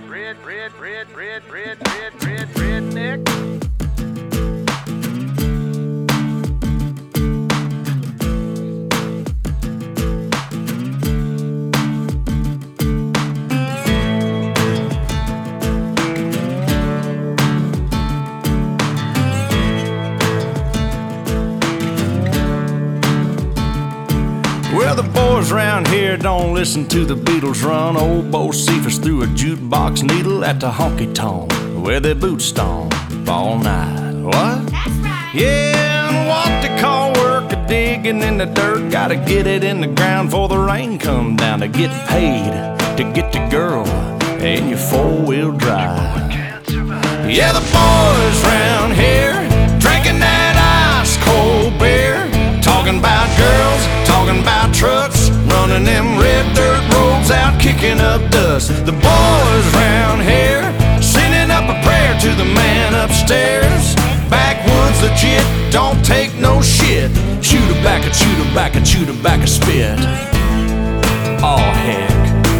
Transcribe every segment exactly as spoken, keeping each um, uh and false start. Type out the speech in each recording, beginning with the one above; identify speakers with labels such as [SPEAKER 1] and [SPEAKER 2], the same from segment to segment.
[SPEAKER 1] red, red, red, red, red, red, red, redneck.
[SPEAKER 2] Well, the boys round here don't listen to the Beatles run. Old Bo Cephas threw a jukebox needle at the honky-tonk where their boots stomp all night. What?
[SPEAKER 3] That's right.
[SPEAKER 2] Yeah, and what they call work a digging in the dirt. Gotta get it in the ground before the rain come down to get paid to get the girl in your four-wheel drive. Yeah, the boys round here drinking that ice-cold beer, talking about girls, talking about trucks, running them red dirt roads out, kicking up dust. The boys round here sending up a prayer to the man upstairs. Backwoods legit, don't take no shit. Chew tobacco, chew tobacco, chew tobacco, spit. Oh heck.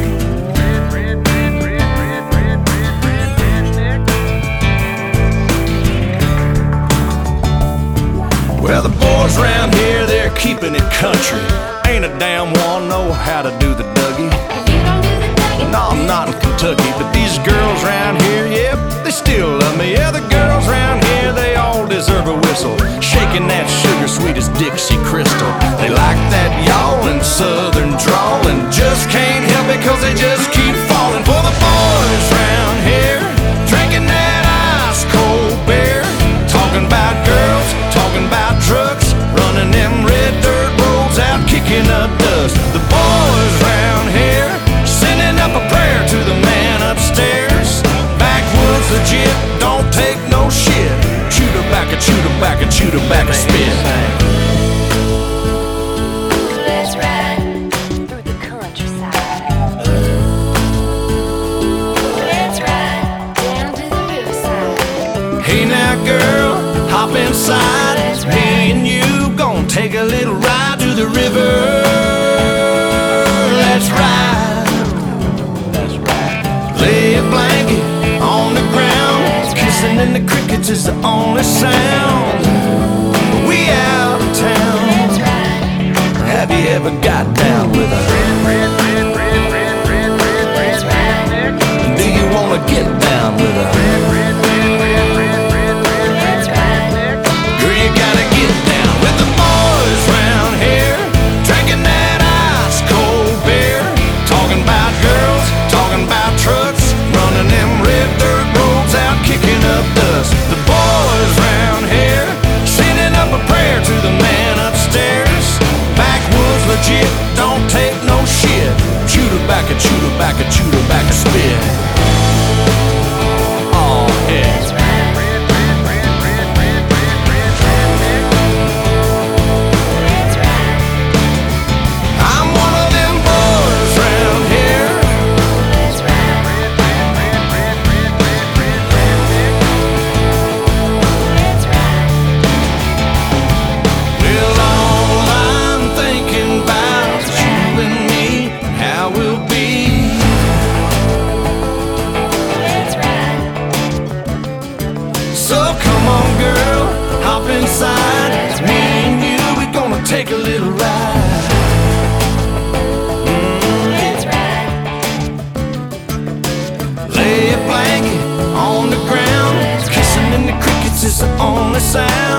[SPEAKER 2] Well, the boys round here, they're keeping it country. Ain't a damn one know how to do the Dougie.
[SPEAKER 3] You don't do the Dougie?
[SPEAKER 2] No, I'm not in Kentucky, but these girls round here, yep, they still love me. Yeah, the girls round here, they all deserve a whistle, shaking that sugar sweet as Dixie Crystal. They like that yawling southern drawl and just can't help it cause they just keep falling for the boys round here, drinking that ice cold beer, talking about girls, talking about trucks, running them red dirt roads out, kicking up dust. The boys round here sending up a prayer to the man upstairs. Backwoods legit, don't take no shit. Chew tobacco, chew tobacco, chew tobacco, spit.
[SPEAKER 3] Let's ride through the countryside. Let's ride down to the riverside.
[SPEAKER 2] Hey now girl, hop inside. Me and you gon' take a little ride to the river. Let's ride. Let's ride. Lay a blanket on the ground. Kissing in the crickets is the only sound. We out of town.
[SPEAKER 3] Let's ride.
[SPEAKER 2] Have you ever got down with a
[SPEAKER 1] Red, red, red, red, red, red, red,
[SPEAKER 3] Let's ride.
[SPEAKER 1] redneck.
[SPEAKER 2] Do you wanna get down with a
[SPEAKER 1] Red, red, red, red, red, red, red,
[SPEAKER 3] Let's ride.
[SPEAKER 1] redneck.
[SPEAKER 2] Girl, you gotta get down with the boys round here, drinking that ice cold beer, talking about girls, talking about trucks, running them red dirt roads out, kicking up dust. The boys round here sending up a prayer to the man upstairs. Backwoods legit, don't take no shit. Chew tobacco, chew tobacco, chew tobacco, spit. Oh yeah.
[SPEAKER 3] Let's ride.
[SPEAKER 1] Red, red, red, red, red, red, red, redneck.
[SPEAKER 3] Let's ride.
[SPEAKER 2] I'm one of them boys round here.
[SPEAKER 3] Let's ride.
[SPEAKER 1] Red, red, red, red, red, red, red, redneck.
[SPEAKER 3] Let's ride.
[SPEAKER 2] Well, all I'm thinking about is you and me, and how we'll be.
[SPEAKER 3] Let's ride.
[SPEAKER 2] So come on, girl, hop inside. Me and you, we're gonna take a little ride.
[SPEAKER 3] Let's ride.
[SPEAKER 2] Lay a blanket on the ground. Kissing in the crickets is the only sound.